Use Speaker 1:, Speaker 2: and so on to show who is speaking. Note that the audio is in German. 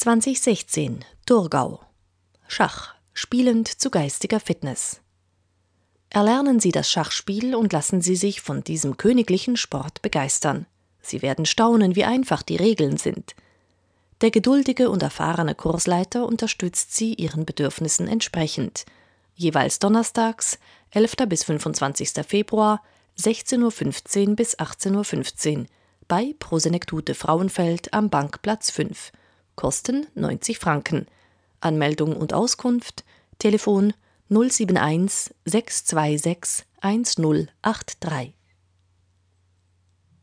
Speaker 1: 2016 Thurgau. Schach. Spielend zu geistiger Fitness. Erlernen Sie das Schachspiel und lassen Sie sich von diesem königlichen Sport begeistern. Sie werden staunen, wie einfach die Regeln sind. Der geduldige und erfahrene Kursleiter unterstützt Sie Ihren Bedürfnissen entsprechend. Jeweils donnerstags, 11. bis 25. Februar, 16:15 Uhr bis 18:15 Uhr bei Prosenektute Frauenfeld am Bankplatz 5. Kosten 90 Franken. Anmeldung und Auskunft, Telefon 071 626 1083.